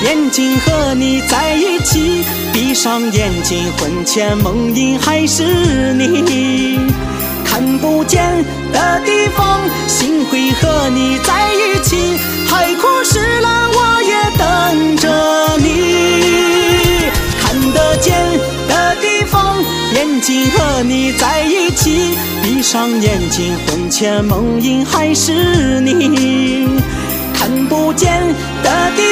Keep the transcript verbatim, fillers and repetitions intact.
眼睛和你在一起，闭上眼睛，魂牵梦萦还是你。看不见的地方，心会和你在一起，海枯石烂我也等着你。看得见的地方，眼睛和你在一起，闭上眼睛，魂牵梦萦还是你。看不见的地